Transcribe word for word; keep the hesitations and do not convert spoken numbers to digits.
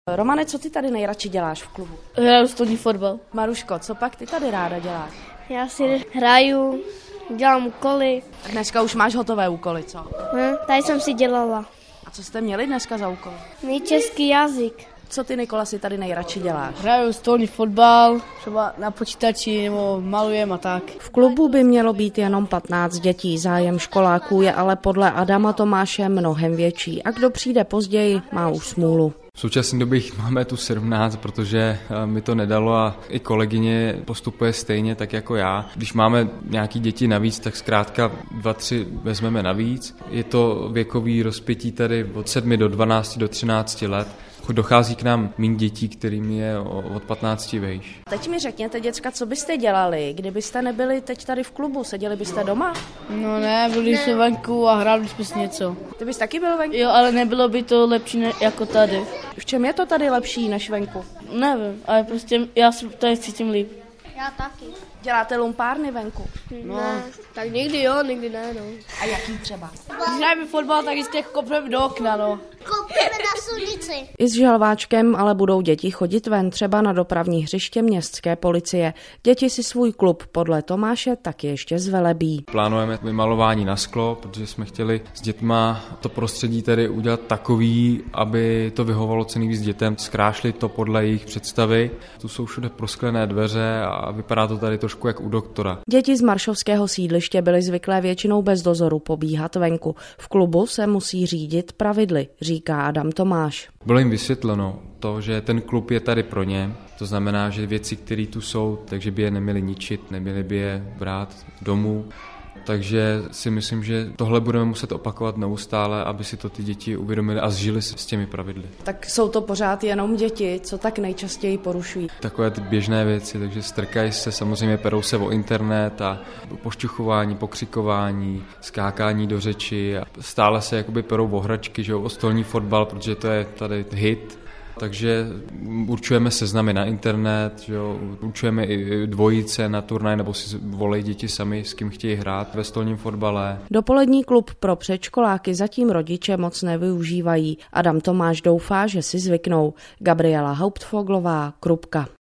Romane, co ty tady nejradši děláš v klubu? Hraju stolní fotbal. Maruško, co pak ty tady ráda děláš? Já si hraju, dělám úkoly. Dneska už máš hotové úkoly, co? Hm, tady jsem si dělala. A co jste měli dneska za úkoly? Mý český jazyk. Co ty, Nikola, si tady nejradši děláš? Hraju stolní fotbal, třeba na počítači nebo malujem a tak. V klubu by mělo být jenom patnáct dětí, zájem školáků je ale podle Adama Tomáše mnohem větší a kdo přijde později, má už smůlu. V současné době jich máme tu sedmnáct, protože mi to nedalo a i kolegyně postupuje stejně tak jako já. Když máme nějaký děti navíc, tak zkrátka dva, tři vezmeme navíc. Je to věkový rozpětí tady od sedmi do dvanácti do třinácti let. Dochází k nám méně dětí, kterým je od patnácti vejš. Teď mi řekněte, děcka, co byste dělali, kdybyste nebyli teď tady v klubu? Seděli byste doma? No ne, byli jsme venku a hráli jsme si něco. Ty bys taky byl venku? Jo, ale nebylo by to lepší ne- jako tady. V čem je to tady lepší než venku? Nevím, ale prostě já se tady cítím líp. Já taky. Děláte lumpárny venku? No. Ne, tak někdy jo, někdy ne, no. A jaký třeba? Když hrajeme fotbal, tak jistě kopneme do okna, no. Kopneme na silnici. I s želváčkem ale budou děti chodit ven, třeba na dopravní hřiště městské policie. Děti si svůj klub podle Tomáše taky ještě zvelebí. Plánujeme vymalování na sklo, protože jsme chtěli s dětma to prostředí tady udělat takový, aby to vyhovovalo co nejvíc dětem, zkrášlit to podle jejich představy. Tu jsou všude prosklené dveře a vypadá to tady trošku jak u doktora. Děti z maršovského sídliště byly zvyklé většinou bez dozoru pobíhat venku. V klubu se musí řídit pravidly, říká Adam Tomáš. Bylo jim vysvětleno to, že ten klub je tady pro ně, to znamená, že věci, které tu jsou, takže by je neměli ničit, neměli by je brát domů. Takže si myslím, že tohle budeme muset opakovat neustále, aby si to ty děti uvědomili a zžili s těmi pravidly. Tak jsou to pořád jenom děti, co tak nejčastěji porušují? Takové ty běžné věci, takže strkají se, samozřejmě perou se o internet a pošťuchování, pokřikování, skákání do řeči a stále se jakoby perou o hračky, že jo, o stolní fotbal, protože to je tady hit. Takže určujeme seznamy na internet, že jo, určujeme i dvojice na turnaj, nebo si volej děti sami, s kým chtějí hrát ve stolním fotbale. Dopolední klub pro předškoláky zatím rodiče moc nevyužívají. Adam Tomáš doufá, že si zvyknou. Gabriela Hauptfoglová, Krupka.